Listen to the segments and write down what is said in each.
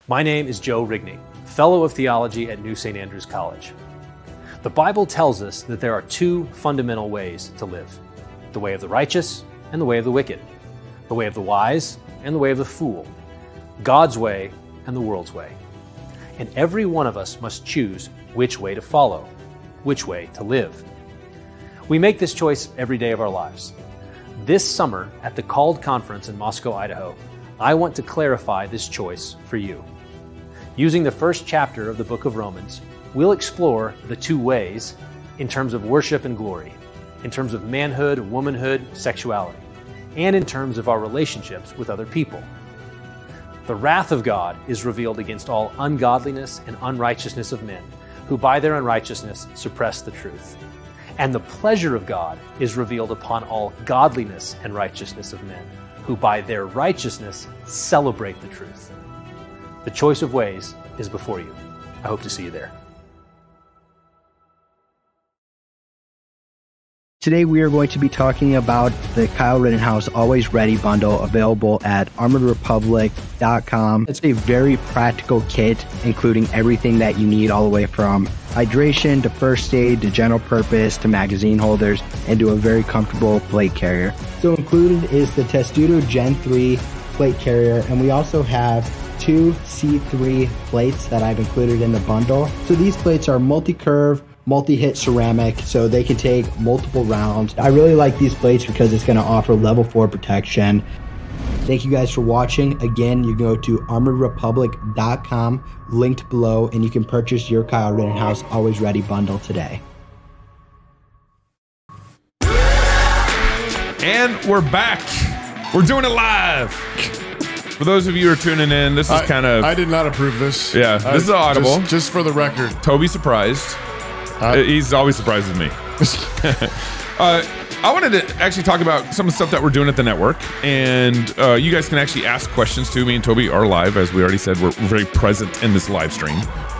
My name is Joe Rigney, Fellow of Theology at New St. Andrews College. The Bible tells us that there are two fundamental ways to live: the way of the righteous and the way of the wicked, the way of the wise and the way of the fool, God's way and the world's way. And every one of us must choose which way to follow, which way to live. We make this choice every day of our lives. This summer at the Called Conference in Moscow, Idaho, I want to clarify this choice for you. Using the first chapter of the book of Romans, we'll explore the two ways in terms of worship and glory, in terms of manhood, womanhood, sexuality, and in terms of our relationships with other people. The wrath of God is revealed against all ungodliness and unrighteousness of men, who by their unrighteousness suppress the truth. And the pleasure of God is revealed upon all godliness and righteousness of men, who by their righteousness celebrate the truth. The choice of ways is before you. I hope to see you there. Today we are going to be talking about the Kyle Rittenhouse Always Ready bundle available at armoredrepublic.com. It's a very practical kit, including everything that you need all the way from hydration to first aid to general purpose to magazine holders and to a very comfortable plate carrier. So included is the Testudo Gen 3 plate carrier, and we also have two C3 plates that I've included in the bundle. So these plates are multi-curve, multi-hit ceramic, so they can take multiple rounds. I really like these plates because it's going to offer level 4 protection. Thank you guys for watching. Again, you go to armoredrepublic.com, linked below, and you can purchase your Kyle Rittenhouse Always Ready bundle today. And we're back. We're doing it live. For those of you who are tuning in, this is kind of... I did not approve this. Yeah, this is audible. Just for the record. Toby's surprised. He's always surprised with me. I wanted to actually talk about some of the stuff that we're doing at the network. And you guys can actually ask questions to me and Toby are live. As we already said, we're very present in this live stream.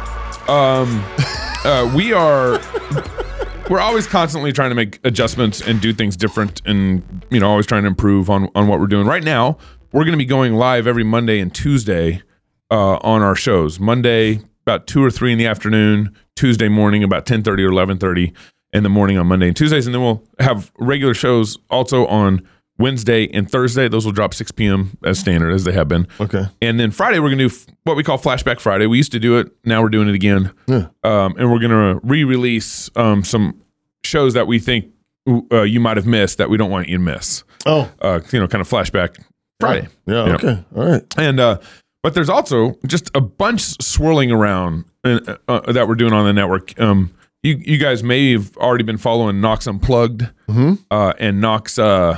We're always constantly trying to make adjustments and do things different and, always trying to improve on what we're doing. Right now, we're going to be going live every Monday and Tuesday on our shows. Monday, about 2 or 3 in the afternoon. Tuesday morning, about 10:30 or 11:30 in the morning on Monday and Tuesdays. And then we'll have regular shows also on Wednesday and Thursday. Those will drop 6 p.m. as standard, as they have been. Okay. And then Friday, we're going to do what we call Flashback Friday. We used to do it. Now we're doing it again. Yeah. And we're going to re-release some shows that we think you might have missed that we don't want you to miss. Oh. Kind of Flashback Friday. Yeah. Okay. All right. And but there's also just a bunch swirling around that we're doing on the network. You guys may have already been following Knox Unplugged and Knox Civic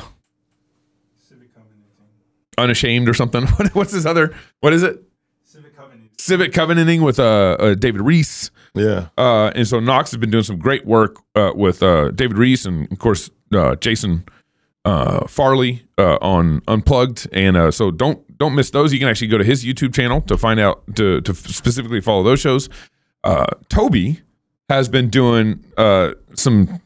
Unashamed or something. What's his other? What is it? Civic Covenanting with David Reese. Yeah. And so Knox has been doing some great work with David Reese and of course Jason Farley on Unplugged, and so don't miss those. You can actually go to his YouTube channel to find out to specifically follow those shows. Toby has been doing some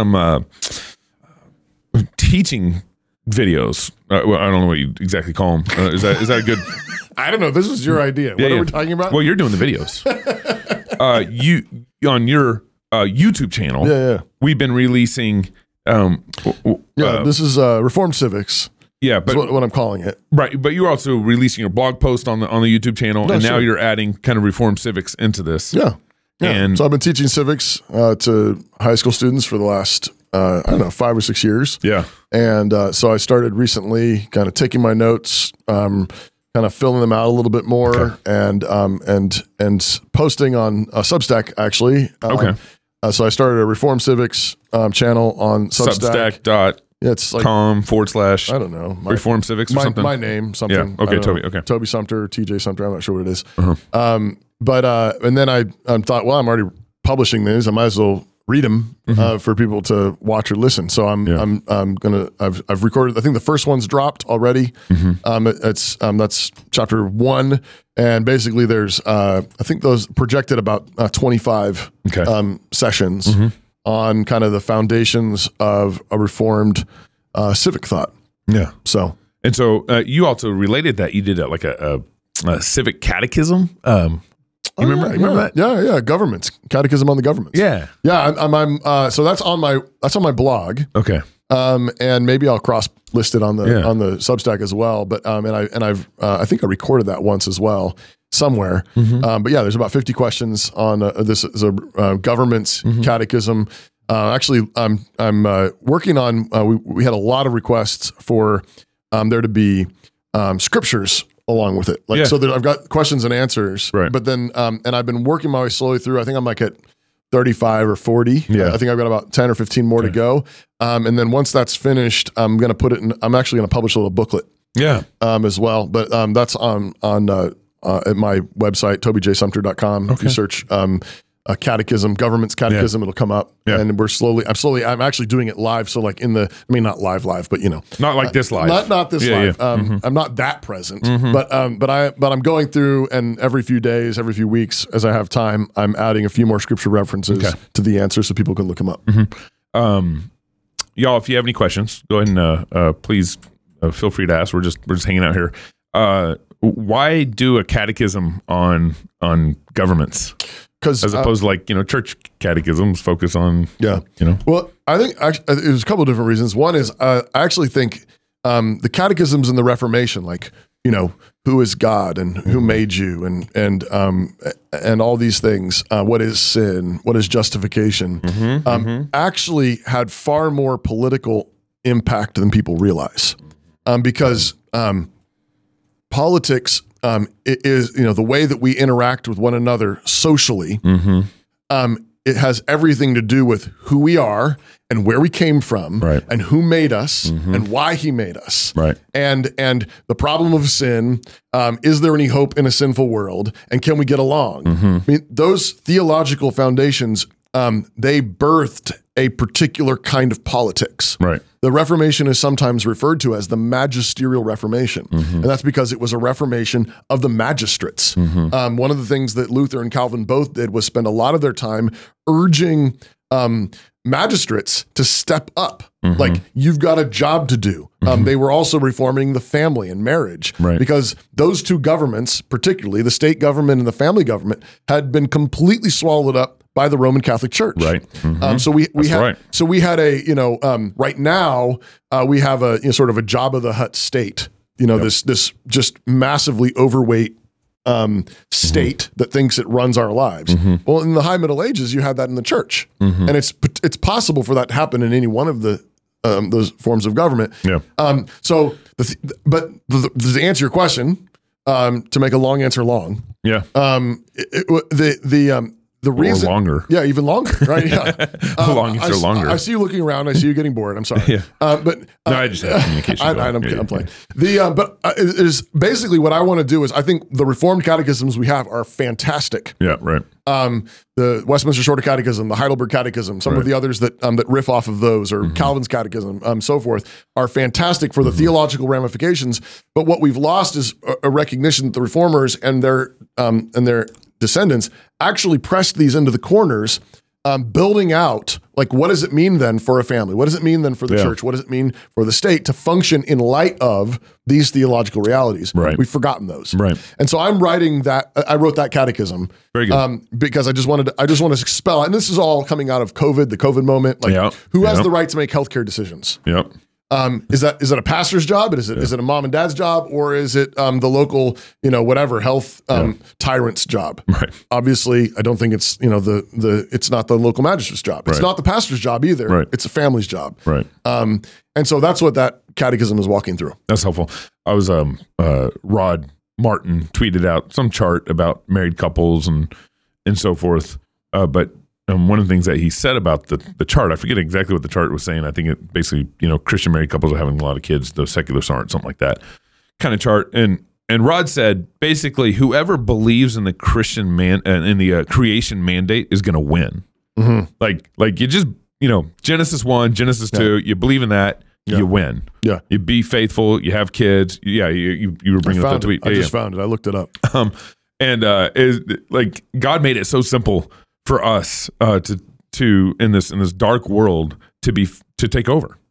teaching videos. I don't know what you exactly call them. Is that a good? I don't know. This was your idea. What are we talking about? Well, you're doing the videos. You on your YouTube channel. Yeah. We've been releasing. This is Reformed Civics. Yeah, but what I'm calling it. Right, but you're also releasing your blog post on the YouTube channel, and now you're adding kind of Reformed Civics into this. Yeah. And so I've been teaching civics to high school students for the last 5 or 6 years. Yeah. And so I started recently kind of taking my notes, kind of filling them out a little bit more, and posting on Substack actually. So I started a Reformed Civics channel on Substack. It's like .com/ I don't know. Reform Civics or something. My name, something. Yeah. Okay, Toby. Okay. Toby Sumter, TJ Sumter. I'm not sure what it is. But and then I thought, well, I'm already publishing these. I might as well read them for people to watch or listen. So I've recorded. I think the first one's dropped already. That's chapter 1, and basically there's I think those projected about 25 sessions on kind of the foundations of a reformed civic thought. Yeah. So you also related that you did like a civic catechism. You remember that? Yeah. Governments, catechism on the governments. Yeah. I'm so that's on my blog. Okay. And maybe I'll cross list it on the Substack as well. But I think I recorded that once as well somewhere. But yeah, there's about 50 questions on this is a government's catechism. Actually, I'm working on. We had a lot of requests for there to be scriptures along with it. So I've got questions and answers. Right. But then and I've been working my way slowly through. I think I'm like at 35 or 40. Yeah. I think I've got about 10 or 15 more to go. And then once that's finished, I'm going to put it in. I'm actually going to publish a little booklet. Yeah. As well. But that's on at my website, tobyjsumter.com. If you search a catechism, government's catechism, it'll come up. Yeah. And I'm actually doing it live. So like not live, but not like this live. Not this live. Yeah. I'm not that present, but I'm going through, and every few days, every few weeks, as I have time, I'm adding a few more scripture references to the answers so people can look them up. Y'all, if you have any questions, go ahead and please feel free to ask. We're just hanging out here. Why do a catechism on governments? As opposed to like, church catechisms focus on, Well, I think there's a couple of different reasons. One is I actually think the catechisms in the Reformation, like, who is God and who made you and all these things, what is sin, what is justification, actually had far more political impact than people realize. Because politics it is, the way that we interact with one another socially. It has everything to do with who we are and where we came from, and who made us and why he made us. And the problem of sin, is there any hope in a sinful world, and can we get along? I mean, those theological foundations, they birthed a particular kind of politics. The Reformation is sometimes referred to as the magisterial Reformation. And that's because it was a reformation of the magistrates. One of the things that Luther and Calvin both did was spend a lot of their time urging magistrates to step up. Like, you've got a job to do. They were also reforming the family and marriage, because those two governments, particularly the state government and the family government, had been completely swallowed up by the Roman Catholic Church. So we had a, right now we have a sort of a Jabba the Hutt state, this just massively overweight state that thinks it runs our lives. Well, in the High Middle Ages, you had that in the church, and it's possible for that to happen in any one of the those forms of government. So, but to answer your question, to make a long answer long, the reason, or longer. Yeah, even longer, right? Yeah. Long answer longer. I see you looking around. I see you getting bored. I'm sorry. But no, I just have communication. I'm playing. But it is basically what I want to do is I think the Reformed catechisms we have are fantastic. The Westminster Shorter Catechism, the Heidelberg Catechism, some of the others that riff off of those, or Calvin's Catechism, so forth, are fantastic for the theological ramifications. But what we've lost is a recognition that the Reformers and their descendants actually pressed these into the corners, building out, like, what does it mean then for a family? What does it mean then for the church? What does it mean for the state to function in light of these theological realities? We've forgotten those. And so I'm writing that. I wrote that catechism. Very good. Because I just want to expel, and this is all coming out of COVID, the COVID moment. Like, who has the right to make healthcare decisions? Is that a pastor's job? Is it a mom and dad's job, or is it the local, whatever health tyrant's job? Obviously, I don't think it's it's not the local magistrate's job. It's not the pastor's job either. It's a family's job. And so that's what that catechism is walking through. That's helpful. I was Rod Martin tweeted out some chart about married couples and so forth, but. One of the things that he said about the chart, I forget exactly what the chart was saying. I think it basically, Christian married couples are having a lot of kids, the seculars aren't, something like that kind of chart. And Rod said, basically, whoever believes in the Christian in the creation mandate is going to win. Like you just, Genesis 1, Genesis 2, you believe in that, you win. You be faithful, you have kids. You were bringing up that tweet. I just found it. I looked it up. Is like God made it so simple for us to in this dark world to take over,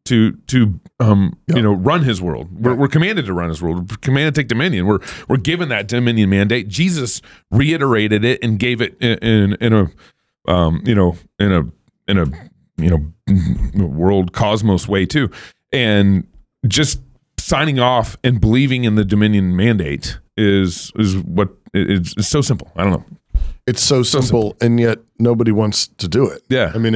to run his world. We're commanded to run his world. We're commanded to take dominion. We're given that dominion mandate. Jesus reiterated it and gave it in a world cosmos way too. And just signing off and believing in the dominion mandate is what it's so simple. I don't know. It's so simple, and yet nobody wants to do it. Yeah. I mean,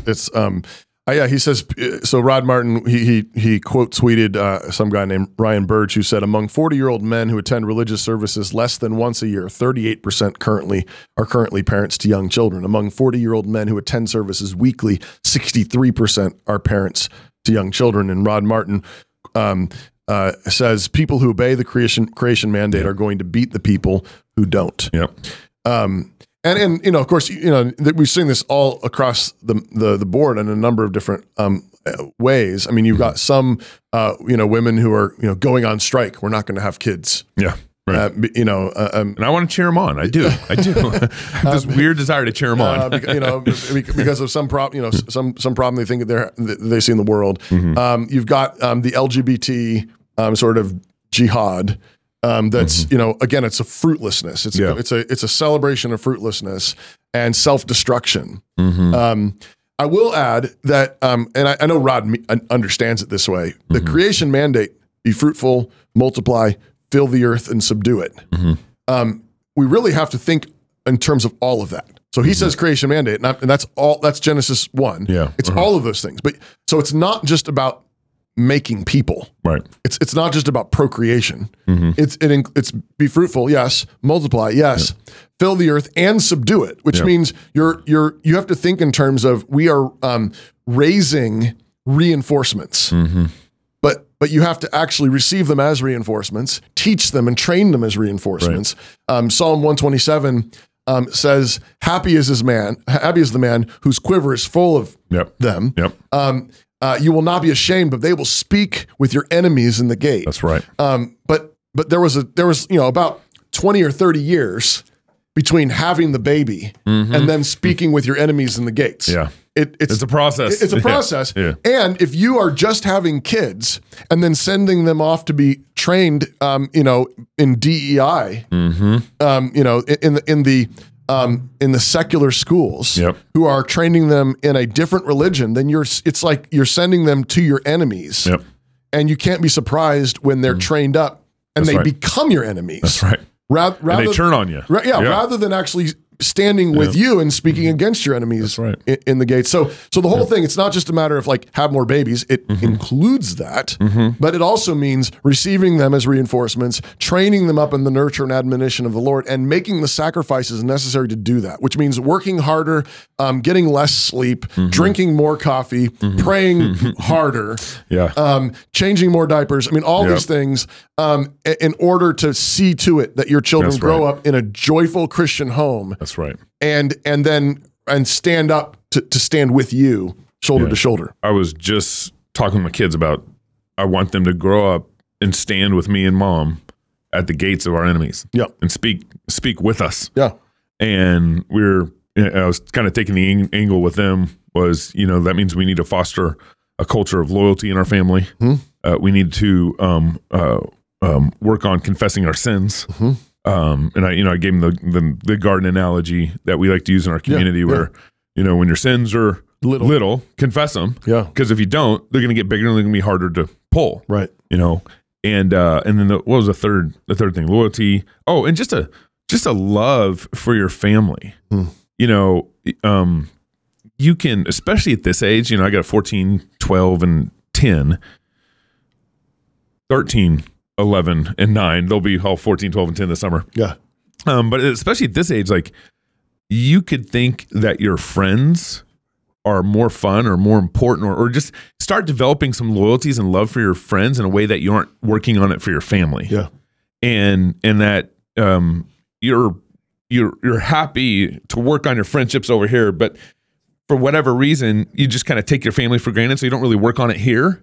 he says, so Rod Martin, he quote tweeted some guy named Ryan Burge, who said, among 40-year-old men who attend religious services less than once a year, 38% are currently parents to young children. Among 40-year-old men who attend services weekly, 63% are parents to young children. And Rod Martin says people who obey the creation mandate are going to beat the people who don't. Yep. And of course, we've seen this all across the board in a number of different ways. I mean, you've got some women who are going on strike. We're not going to have kids. Yeah. Right. And I want to cheer them on. I do. I have this weird desire to cheer them on. Because of some problem, some problem they think they see in the world. Mm-hmm. You've got the LGBT sort of jihad. That's again, it's a fruitlessness. It's a celebration of fruitlessness and self-destruction. Mm-hmm. I will add that, and I know Rod understands it this way. The creation mandate: be fruitful, multiply, fill the earth, and subdue it. Mm-hmm. We really have to think in terms of all of that. So he says creation mandate, and that's all. That's Genesis 1. Yeah, it's all of those things. But so it's not just about making people. Right. It's not just about procreation. Mm-hmm. It's be fruitful, yes, multiply, yes, fill the earth and subdue it, which means you have to think in terms of we are raising reinforcements. Mm-hmm. But you have to actually receive them as reinforcements, teach them and train them as reinforcements. Right. Psalm 127 says, happy is the man whose quiver is full of them. Yep. You will not be ashamed, but they will speak with your enemies in the gate. That's right. But there was about 20 or 30 years between having the baby and then speaking with your enemies in the gates. Yeah. It's a process. It's a process. Yeah. And if you are just having kids and then sending them off to be trained, in DEI, in the secular schools, who are training them in a different religion, then it's like you're sending them to your enemies. Yep. And you can't be surprised when they're trained up and they become your enemies. That's right. Rather and they turn on you. Rather than actually standing with you and speaking against your enemies in the gates. So the whole thing, it's not just a matter of like have more babies. It includes that, but it also means receiving them as reinforcements, training them up in the nurture and admonition of the Lord, and making the sacrifices necessary to do that, which means working harder, getting less sleep, drinking more coffee, praying harder, changing more diapers. I mean, all these things in order to see to it that your children grow up in a joyful Christian home. That's right. And stand up to stand with you shoulder to shoulder. I was just talking to my kids about I want them to grow up and stand with me and mom at the gates of our enemies. And speak with us. Yeah. And I was kind of taking the angle with them was, that means we need to foster a culture of loyalty in our family. We need to work on confessing our sins. And I gave them the garden analogy that we like to use in our community where, when your sins are little, confess them. Yeah. Because if you don't, they're going to get bigger and they're going to be harder to pull. Right. And then what was the third thing? Loyalty. Oh, and just a love for your family. You can, especially at this age, I got 14, 12, and 10, 13, 11 and 9. They'll be all 14, 12, and 10 this summer. Yeah. But especially at this age, like you could think that your friends are more fun or more important or just start developing some loyalties and love for your friends in a way that you aren't working on it for your family. Yeah. And that you're happy to work on your friendships over here, but for whatever reason, you just kind of take your family for granted, so you don't really work on it here.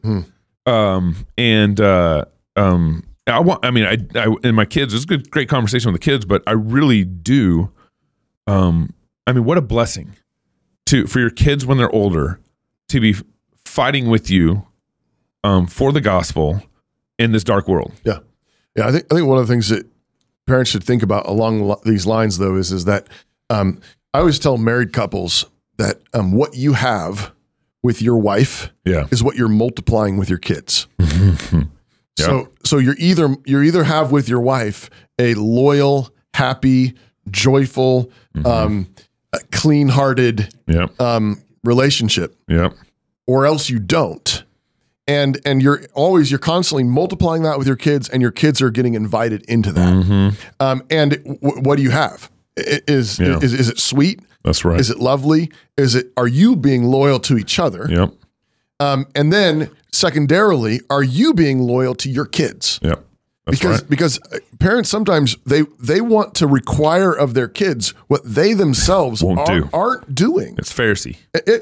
And my kids, it was a great conversation with the kids, but I really do. What a blessing for your kids when they're older to be fighting with you for the gospel in this dark world. Yeah. I think one of the things that parents should think about along these lines, though, is that I always tell married couples that what you have with your wife is what you're multiplying with your kids. So you either have with your wife a loyal, happy, joyful, clean-hearted relationship, or else you don't. And you're constantly multiplying that with your kids, and your kids are getting invited into that. And what do you have? Is it sweet? That's right. Is it lovely? Are you being loyal to each other? Yep. And then secondarily, are you being loyal to your kids? Yep. That's because parents sometimes they want to require of their kids what they themselves aren't doing. It's Pharisee.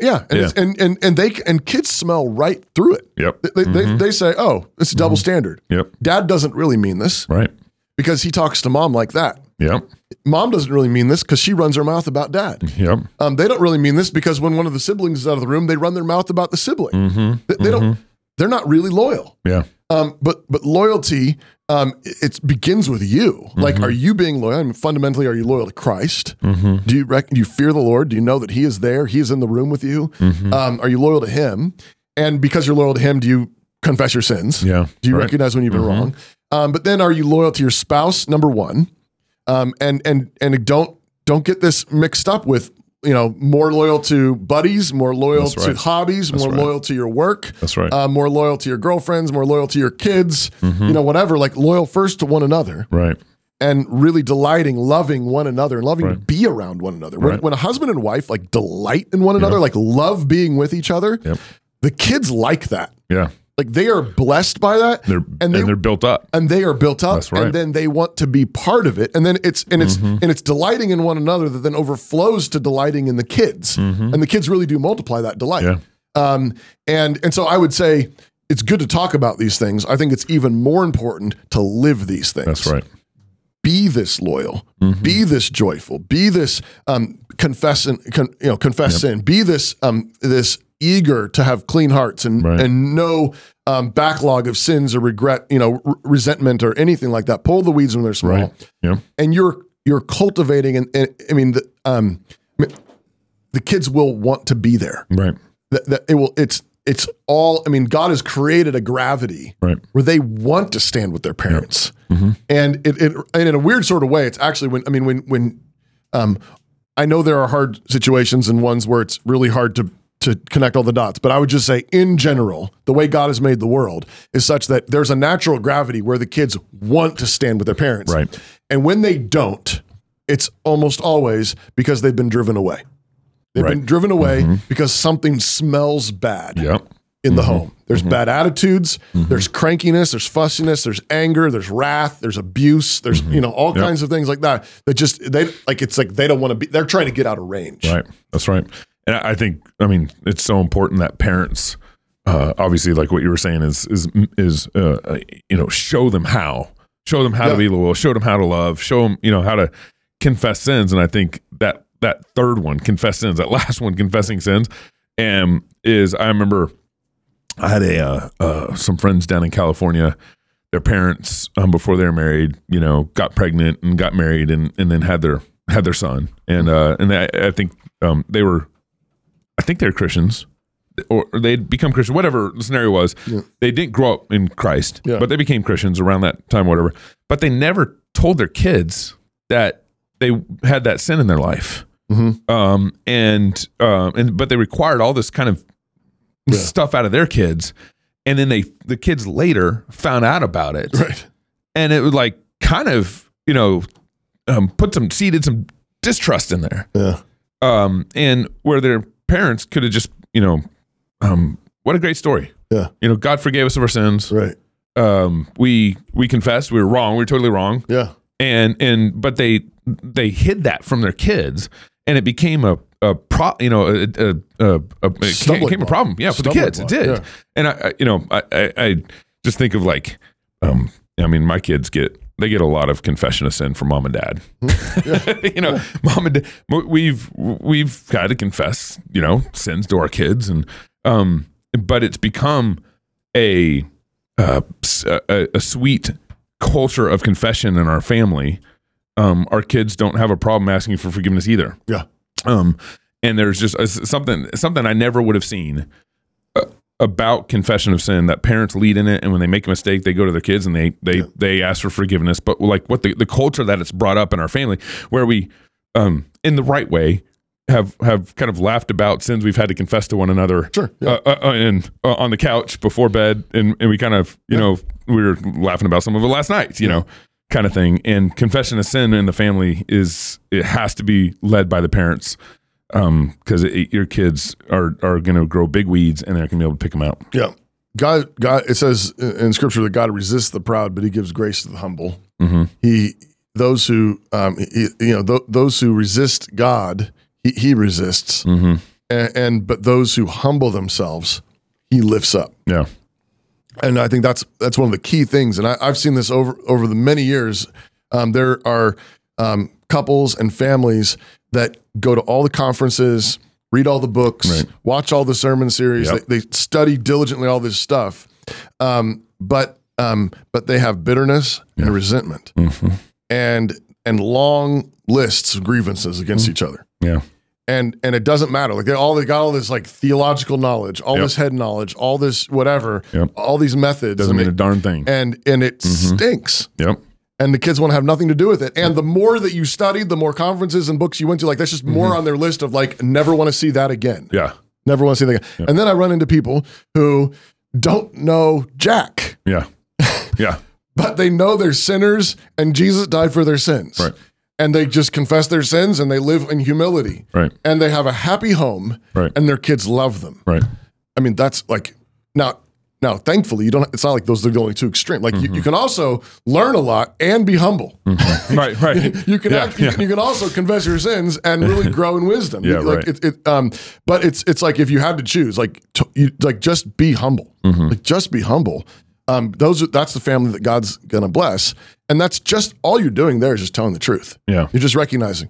And kids smell right through it. Yep. They say, "Oh, it's a double standard." Yep. Dad doesn't really mean this, right? Because he talks to mom like that. Yep. Mom doesn't really mean this because she runs her mouth about dad. Yep. They don't really mean this because when one of the siblings is out of the room, they run their mouth about the sibling. They don't. They're not really loyal. Yeah. But loyalty, it begins with you. Like, are you being loyal? I mean, fundamentally, are you loyal to Christ? Do you fear the Lord? Do you know that He is there? He is in the room with you. Are you loyal to Him? And because you're loyal to Him, do you confess your sins? Yeah. Do you recognize when you've been wrong? But then, are you loyal to your spouse? Number one, and don't get this mixed up with, more loyal to buddies, more loyal to hobbies, more loyal to your work. That's right. More loyal to your girlfriends, more loyal to your kids, whatever, like loyal first to one another. Right. And really delighting, loving one another and loving to be around one another. When a husband and wife like delight in one another, like love being with each other, the kids like that. Yeah. Like they are blessed by that. They're built up. And they are built up. That's right. And then they want to be part of it. And then it's delighting in one another that then overflows to delighting in the kids. And the kids really do multiply that delight. Yeah. And so I would say it's good to talk about these things. I think it's even more important to live these things. That's right. Be this loyal, be this joyful, be this confess sin, be this this eager to have clean hearts and no backlog of sins or regret, resentment or anything like that. Pull the weeds when they're small. Right. Yeah. And you're cultivating, and I mean the kids will want to be there. Right. That it will. It's all. I mean, God has created a gravity where they want to stand with their parents, and and in a weird sort of way, it's actually when I know there are hard situations and ones where it's really hard to connect all the dots, but I would just say in general, the way God has made the world is such that there's a natural gravity where the kids want to stand with their parents, right? And when they don't, it's almost always because they've been driven away. They've been driven away because something smells bad in the home. There's bad attitudes, there's crankiness, there's fussiness, there's anger, there's wrath, there's abuse, there's all kinds of things like that. That just it's like they don't want to be. They're trying to get out of range. Right. That's right. And I think it's so important that parents, obviously, like what you were saying, is show them how to be loyal, show them how to love, show them how to confess sins. And I think that third one, confess sins, that last one, confessing sins, is I remember I had some friends down in California. Their parents, before they were married, got pregnant and got married, and then had their son, and I think they were Christians, or they'd become Christian, whatever the scenario was. Yeah. They didn't grow up in Christ, but they became Christians around that time, whatever. But they never told their kids that they had that sin in their life. But they required all this kind of stuff out of their kids, and then the kids later found out about it, right? And it was like kind of seeded some distrust in there, and where their parents could have just what a great story, God forgave us of our sins, right? We confessed we were wrong, we were totally wrong, but they hid that from their kids, and it became a problem for the kids. It did. And I just think of like, my kids get a lot of confession of sin from mom and dad. Mom and dad, we've got to confess, sins to our kids, and but it's become a sweet culture of confession in our family, our kids don't have a problem asking for forgiveness either. Yeah. And there's just something I never would have seen about confession of sin, that parents lead in it, and when they make a mistake, they go to their kids and they ask for forgiveness. But like what the culture that it's brought up in our family, where we, in the right way, have kind of laughed about sins we've had to confess to one another. Sure. Yeah. And on the couch before bed, and we kind of, you know, we were laughing about some of it last night, you know, kind of thing. And confession of sin in the family it has to be led by the parents. Because your kids are going to grow big weeds, and they're going to be able to pick them out. Yeah, God. It says in Scripture that God resists the proud, but He gives grace to the humble. Those who those who resist God, He resists, but those who humble themselves, He lifts up. Yeah, and I think that's one of the key things. And I've seen this over the many years. There are couples and families that go to all the conferences, read all the books, watch all the sermon series. They study diligently all this stuff, but they have bitterness and resentment, and long lists of grievances against each other. Yeah, and it doesn't matter. Like they got all this like theological knowledge, all this head knowledge, all this whatever, all these methods. Doesn't mean a darn thing, and it stinks. Yep. And the kids want to have nothing to do with it. And the more that you studied, the more conferences and books you went to, like that's just more on their list of like, never want to see that again. Yeah. Never want to see that again. Yeah. And then I run into people who don't know jack. Yeah. Yeah. But they know they're sinners and Jesus died for their sins. Right. And they just confess their sins and they live in humility. Right. And they have a happy home. Right. And their kids love them. Right. I mean, that's like, Now, thankfully, it's not like those are the only two extreme. Like you can also learn a lot and be humble. Right. You can also confess your sins and really grow in wisdom. Yeah, like right. But it's like if you had to choose, just be humble. Like just be humble. That's the family that God's gonna bless, and that's just all you're doing there is just telling the truth. Yeah, you're just recognizing.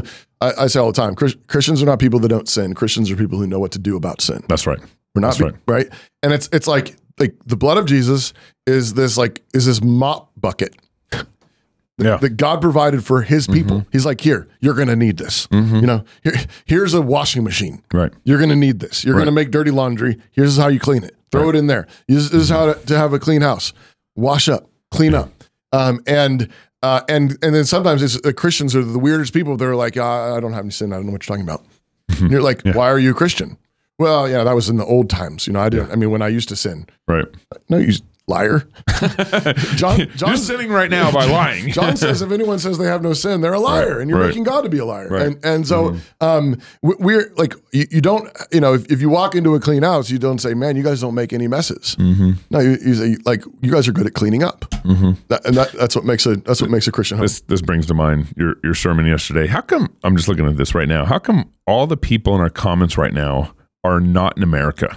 I say all the time, Christians are not people that don't sin. Christians are people who know what to do about sin. That's right. We're not right. And it's like the blood of Jesus is this mop bucket that God provided for His people. He's like, here, you're going to need this. Here's a washing machine. Right. You're going to need this. You're going to make dirty laundry. Here's how you clean it. Throw it in there. This is how to have a clean house. Wash up, clean up. And then sometimes Christians are the weirdest people. They're like, I don't have any sin. I don't know what you're talking about. And you're like, why are you a Christian? Well, yeah, that was in the old times. I didn't. I mean, when I used to sin. Right. No, you liar. You're sinning right now by lying. John says if anyone says they have no sin, they're a liar, and you're making God to be a liar. Right. And so we're like, you don't, if you walk into a clean house, you don't say, man, you guys don't make any messes. No, you say like, you guys are good at cleaning up. That's what makes a Christian home. This brings to mind your sermon yesterday. How come, I'm just looking at this right now, how come all the people in our comments right now are not in America?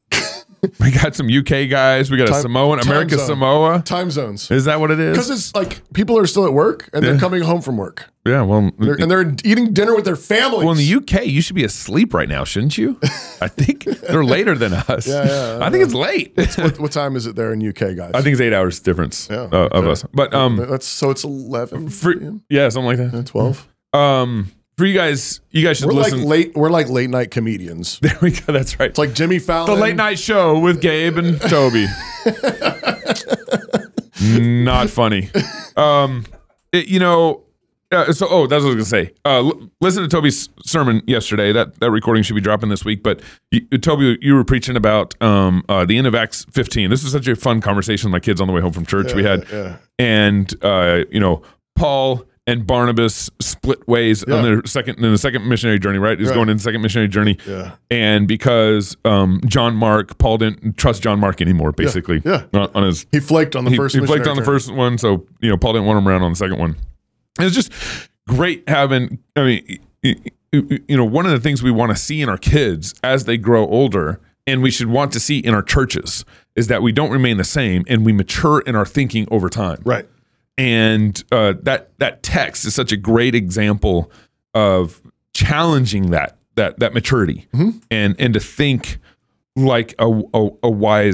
We got some UK guys. We got a Samoan, America Samoa. Time zones. Is that what it is? Because it's like people are still at work and they're coming home from work. Yeah, well. They're eating dinner with their families. Well, in the UK, you should be asleep right now, shouldn't you? I think they're later than us. Yeah. I think it's late. What time is it there in UK, guys? I think it's 8 hours difference of us. But so it's 11 p.m.? Yeah, something like that. 12. For you guys should listen. We're like late night comedians. There we go. That's right. It's like Jimmy Fallon. The late night show with Gabe and Toby. Not funny. That's what I was going to say. Listen to Toby's sermon yesterday. That recording should be dropping this week. But Toby, you were preaching about the end of Acts 15. This was such a fun conversation with my kids on the way home from church. We had, and Paul and Barnabas split ways on the second missionary journey, right? He's going in the second missionary journey. Yeah. And because Paul didn't trust John Mark anymore, basically. Yeah. On his, he flaked on the first He flaked on the first one, so Paul didn't want him around on the second one. And it's just great having, one of the things we want to see in our kids as they grow older, and we should want to see in our churches, is that we don't remain the same and we mature in our thinking over time. Right. And that text is such a great example of challenging that maturity and to think like a wise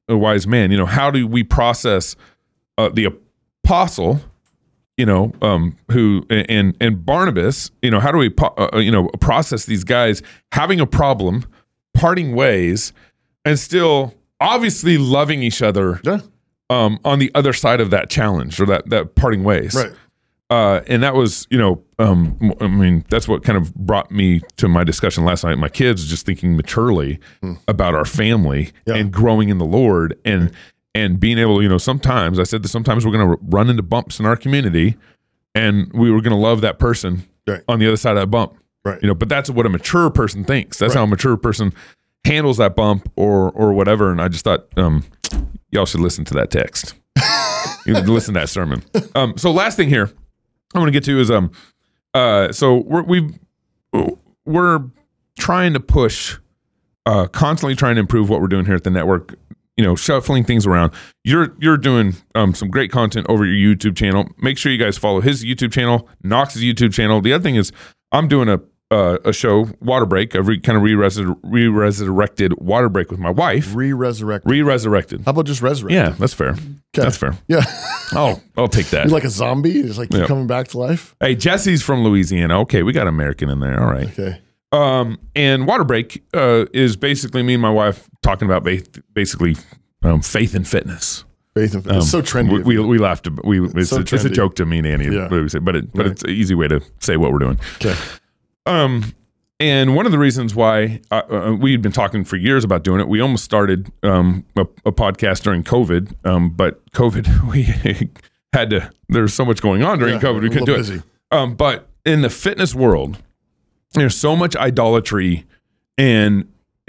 wise man. How do we process the apostle, who and Barnabas? How do we process these guys having a problem, parting ways, and still obviously loving each other on the other side of that challenge or that parting ways, Right. And that was, that's what kind of brought me to my discussion last night. My kids just thinking maturely about our family and growing in the Lord and being able, sometimes I said that sometimes we're going to run into bumps in our community, and we were going to love that person on the other side of that bump, Right. But that's what a mature person thinks. That's how a mature person handles that bump or whatever. And I just thought, y'all should listen to that text. You listen to that sermon. So last thing here I want to get to is so we're trying to push, constantly trying to improve what we're doing here at the network. Shuffling things around. You're doing some great content over your YouTube channel. Make sure you guys follow his YouTube channel, Knox's YouTube channel. The other thing is I'm doing a show, Water Break. I've kind of re-resurrected Water Break with my wife. Re-resurrected. How about just resurrected? Yeah, that's fair. Okay. That's fair. Yeah. I'll take that. You're like a zombie? You just like keep coming back to life? Hey, Jesse's from Louisiana. Okay, we got American in there. All right. Okay. And Water Break is basically me and my wife talking about basically faith and fitness. Faith and fitness. It's so trendy. We laughed. It's a trendy. joke to me and Annie. Yeah. But it's an easy way to say what we're doing. Okay. And one of the reasons why we had been talking for years about doing it, we almost started a podcast during COVID, but COVID, we had to, there was so much going on during COVID, we couldn't do busy. it. But in the fitness world, there's so much idolatry and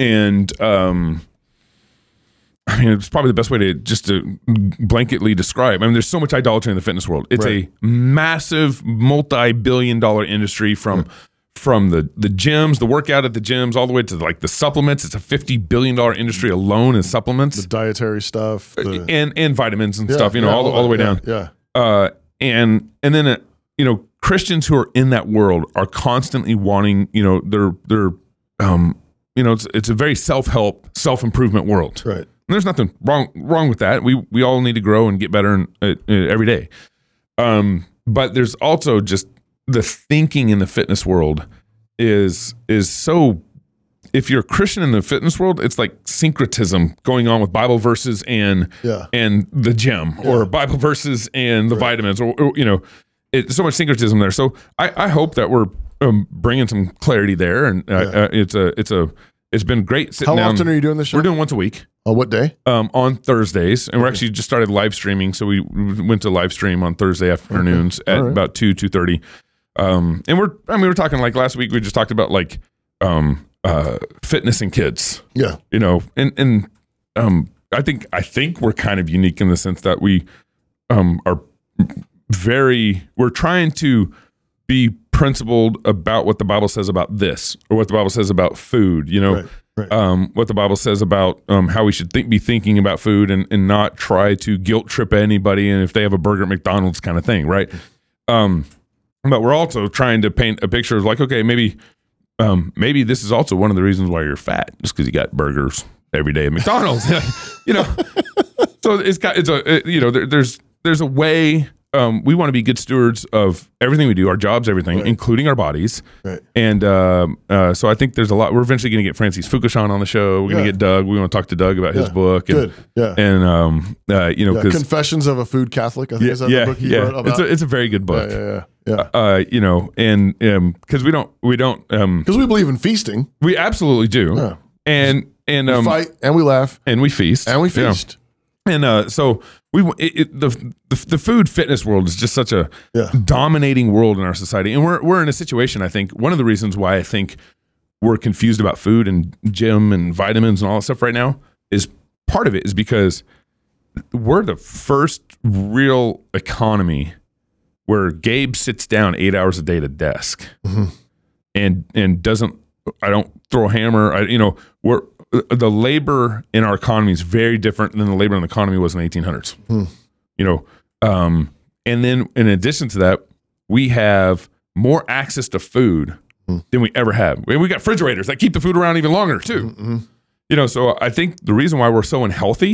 it's probably the best way to blanketly describe. There's so much idolatry in the fitness world. It's a massive multi-billion-dollar industry from the gyms, the workout at the gyms, all the way to like the supplements. It's a $50 billion industry alone in supplements, the dietary stuff, and vitamins and stuff. All the way down. Yeah. And then Christians who are in that world are constantly wanting. It's a very self-help, self-improvement world. Right. And there's nothing wrong with that. We all need to grow and get better every day. But there's also just the thinking in the fitness world is so. If you're a Christian in the fitness world, it's like syncretism going on with Bible verses and the gym, or Bible verses and the vitamins, or it's so much syncretism there. So I hope that we're bringing some clarity there, and it's been great sitting down. How often are you doing this show? We're doing once a week. On what day? On Thursdays, and we're actually just started live streaming. So we went to live stream on Thursday afternoons at about 2:30. And we're talking like last week. We just talked about like fitness and kids. Yeah. And I think we're kind of unique in the sense that we we're trying to be principled about what the Bible says about this, or what the Bible says about food, right. What the Bible says about how we should be thinking about food, and not try to guilt trip anybody, and if they have a burger at McDonald's kind of thing, right? But we're also trying to paint a picture of like, okay, maybe this is also one of the reasons why you're fat, just because you got burgers every day at McDonald's, So there's a way. We want to be good stewards of everything we do, our jobs, everything, including our bodies. Right. And so I think there's a lot. We're eventually going to get Francis Fukushon on the show. We're going to get Doug. We want to talk to Doug about his book. And, Confessions of a Food Catholic, I think is that the book he wrote about? It's a very good book. Yeah. And because we don't because we believe in feasting. We absolutely do. Yeah. And we fight and we laugh and we feast and we feast. And so the food fitness world is just such a dominating world in our society, and we're in a situation. I think one of the reasons why I think we're confused about food and gym and vitamins and all that stuff right now is part of it is because we're the first real economy where Gabe sits down 8 hours a day at a desk and doesn't. I don't throw a hammer. We're the labor in our economy is very different than the labor in the economy was in the 1800s. And then in addition to that, we have more access to food than we ever have. We got refrigerators that keep the food around even longer too. So I think the reason why we're so unhealthy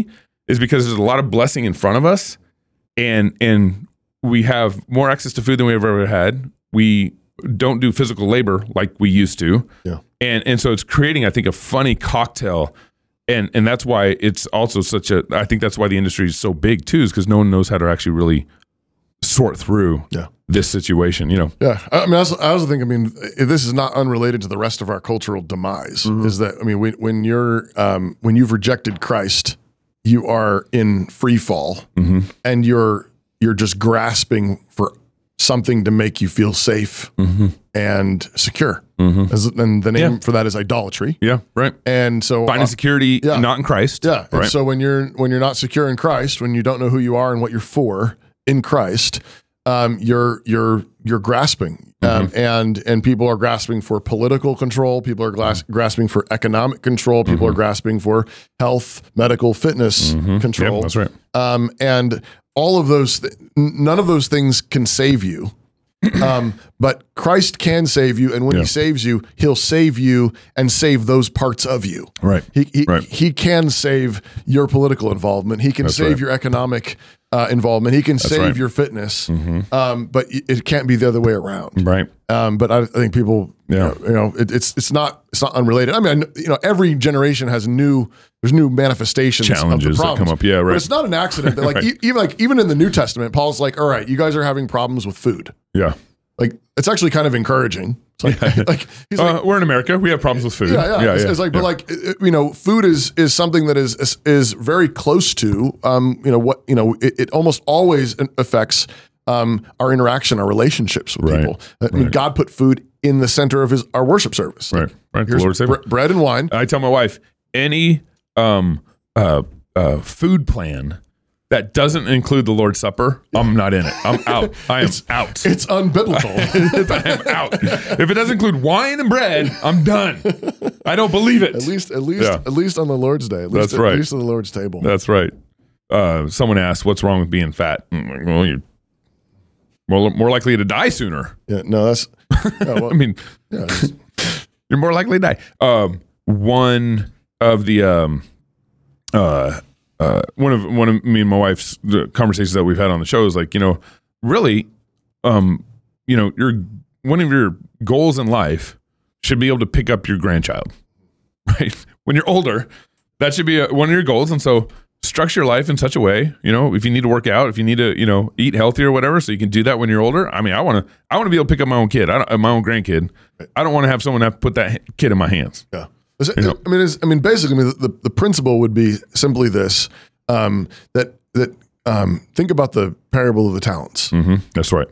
is because there's a lot of blessing in front of us, and we have more access to food than we've ever had. We don't do physical labor like we used to. Yeah. And so it's creating, I think, a funny cocktail. And that's why it's also I think that's why the industry is so big too, is because no one knows how to actually really sort through this situation, Yeah. I mean, I also think, this is not unrelated to the rest of our cultural demise, is that, when you've rejected Christ, you are in free fall, and you're just grasping for something to make you feel safe and secure. And the name for that is idolatry. Yeah, right. And so finding security not in Christ. Yeah. Right. And so when you're not secure in Christ, when you don't know who you are and what you're for in Christ, you're grasping. And people are grasping for political control. People are grasping for economic control. People are grasping for health, medical, fitness control. Yep, that's right. And all of those, none of those things can save you. But Christ can save you, and when he saves you, he'll save you and save those parts of you. Right. He can save your political involvement. He can save your economic involvement. He can save your fitness. But it can't be the other way around. Right. But I think people, it's not unrelated. I mean, every generation has new manifestations, challenges of the problems that come up. Yeah, right. But it's not an accident that even in the New Testament, Paul's like, all right, you guys are having problems with food. Yeah. Like, it's actually kind of encouraging. It's he's like, we're in America. We have problems with food. But food is something that is very close to, it almost always affects our interaction, our relationships with people. I mean, God put food in the center of our worship service. Right. Here's Lord Savior. Bread and wine. I tell my wife, any food plan that doesn't include the Lord's Supper, I'm not in it. I'm out. I am out. It's unbiblical. I am out. If it doesn't include wine and bread, I'm done. I don't believe it. At least on the Lord's Day. At least on the Lord's table. That's right. Someone asked, "What's wrong with being fat?" Well, you're more likely to die sooner. Yeah. No, that's. I mean, you're more likely to die. One of the one of me and my wife's conversations that we've had on the show is like, really, one of your goals in life should be able to pick up your grandchild, right? When you're older, that should be one of your goals. And so structure your life in such a way, if you need to work out, if you need to, eat healthy or whatever, so you can do that when you're older. I mean, I want to be able to pick up my own kid, my own grandkid. I don't want to have someone have to put that kid in my hands. Yeah. Basically, the principle would be simply this: that think about the parable of the talents. That's right.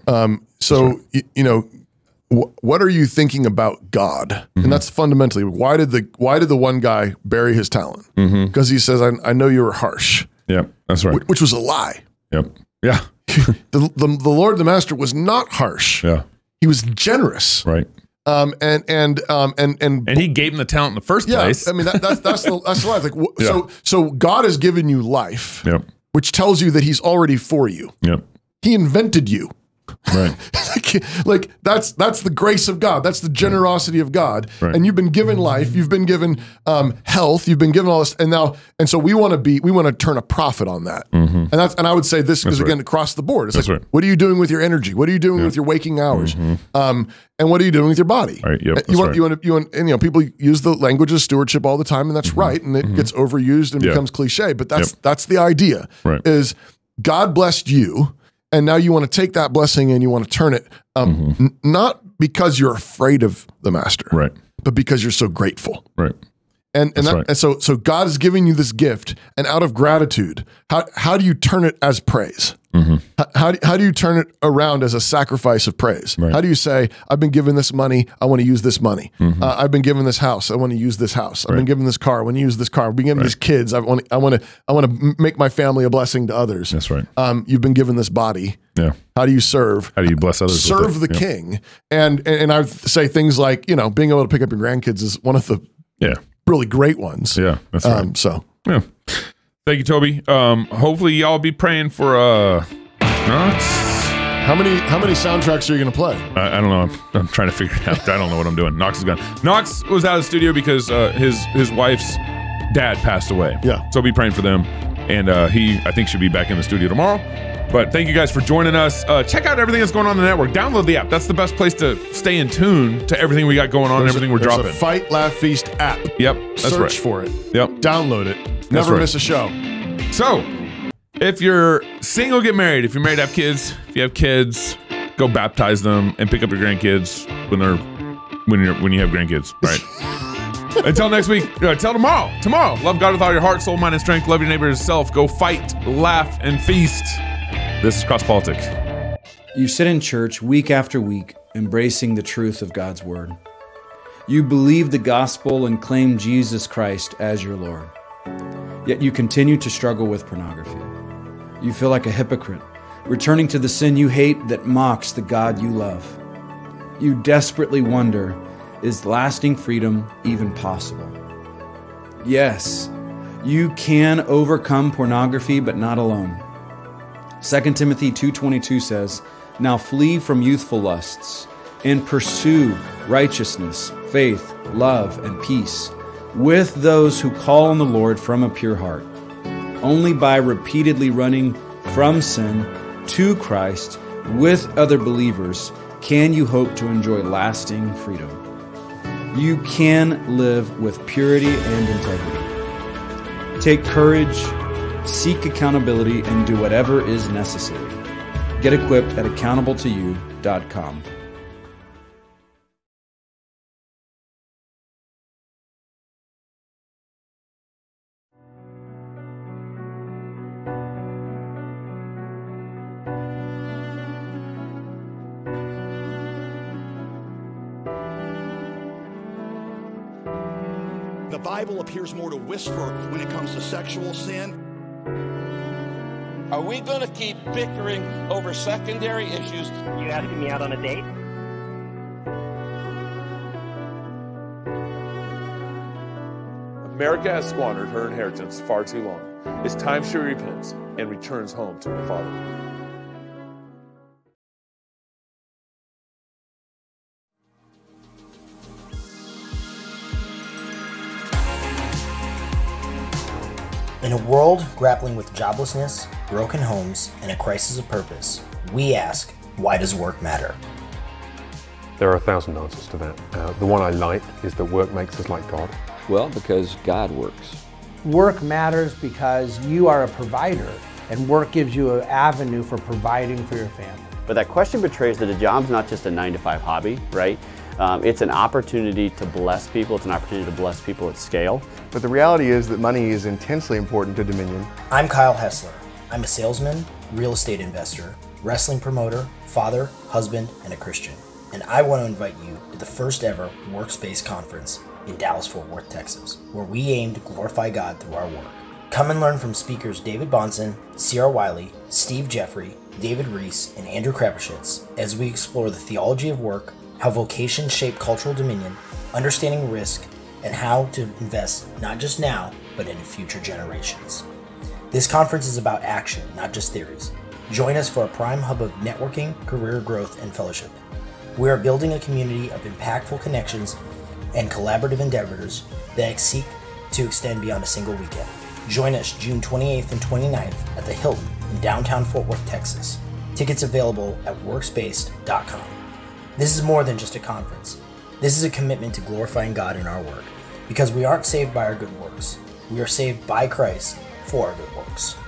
What are you thinking about God? And that's fundamentally why did the one guy bury his talent? Because he says, "I know you were harsh." Yeah, that's right. Which was a lie. Yep. Yeah. the Lord, the Master, was not harsh. Yeah. He was generous. Right. And he gave him the talent in the first place. I mean, that's the life. Like, so God has given you life, which tells you that He's already for you. Yep. He invented you. Right. like that's the grace of God. That's the generosity of God. Right. And you've been given life. You've been given health. You've been given all this. And so we want to turn a profit on that. And I would say this because again, across the board, it's like, what are you doing with your energy? What are you doing with your waking hours? And what are you doing with your body? Right. Yep. You want, people use the language of stewardship all the time, and that's right. And it gets overused and becomes cliche, but that's the idea is God blessed you. And now you want to take that blessing and you want to turn it, not because you're afraid of the Master, right, but because you're so grateful, right. And so God is giving you this gift, and out of gratitude, how do you turn it as praise? How do you turn it around as a sacrifice of praise? Right. How do you say, I've been given this money, I want to use this money. I've been given this house, I want to use this house. I've been given this car, I want to use this car. I've been given these kids, I want to make my family a blessing to others. That's right. You've been given this body. Yeah. How do you serve? How do you bless others? Serve the King. And I would say things like, being able to pick up your grandkids is one of the really great ones. Yeah, that's right. Yeah. Thank you, Toby. Hopefully y'all be praying for Knox. How many soundtracks are you going to play? I don't know. I'm trying to figure it out. I don't know what I'm doing. Knox is gone. Knox was out of the studio because his wife's dad passed away. Yeah. So be praying for them. And he, I think, should be back in the studio tomorrow. But thank you guys for joining us. Check out everything that's going on in the network. Download the app. That's the best place to stay in tune to everything we got going on and everything we're dropping. There's a Fight, Laugh, Feast app. Yep, that's Search right. for it. Yep. Download it. Never miss a show. So, if you're single, get married. If you're married, have kids. If you have kids, go baptize them and pick up your grandkids when you have grandkids, right? Until next week, until tomorrow. Tomorrow, love God with all your heart, soul, mind, and strength. Love your neighbor as yourself. Go fight, laugh, and feast. This is Cross Politics. You sit in church week after week, embracing the truth of God's word. You believe the gospel and claim Jesus Christ as your Lord. Yet you continue to struggle with pornography. You feel like a hypocrite, returning to the sin you hate that mocks the God you love. You desperately wonder, is lasting freedom even possible? Yes, you can overcome pornography, but not alone. 2 Timothy 2:22 says, "Now flee from youthful lusts and pursue righteousness, faith, love, and peace with those who call on the Lord from a pure heart." Only by repeatedly running from sin to Christ with other believers can you hope to enjoy lasting freedom. You can live with purity and integrity. Take courage, seek accountability, and do whatever is necessary. Get equipped at accountable2you.com. The Bible appears more to whisper when it comes to sexual sin. Are we going to keep bickering over secondary issues? You asking me out on a date? America has squandered her inheritance far too long. It's time she repents and returns home to her Father. In a world grappling with joblessness, broken homes, and a crisis of purpose, we ask, why does work matter? There are 1,000 answers to that. The one I like is that work makes us like God. Well, because God works. Work matters because you are a provider, and work gives you an avenue for providing for your family. But that question betrays that a job's not just a 9-to-5 hobby, right? It's an opportunity to bless people. It's an opportunity to bless people at scale. But the reality is that money is intensely important to Dominion. I'm Kyle Hessler. I'm a salesman, real estate investor, wrestling promoter, father, husband, and a Christian. And I want to invite you to the first ever Workspace Conference in Dallas-Fort Worth, Texas, where we aim to glorify God through our work. Come and learn from speakers David Bonson, C.R. Wiley, Steve Jeffrey, David Reese, and Andrew Krapuschitz as we explore the theology of work, how vocations shape cultural dominion, understanding risk, and how to invest not just now, but in future generations. This conference is about action, not just theories. Join us for a prime hub of networking, career growth, and fellowship. We are building a community of impactful connections and collaborative endeavors that seek to extend beyond a single weekend. Join us June 28th and 29th at the Hilton in downtown Fort Worth, Texas. Tickets available at workspace.com. This is more than just a conference. This is a commitment to glorifying God in our work, because we aren't saved by our good works. We are saved by Christ for our good works.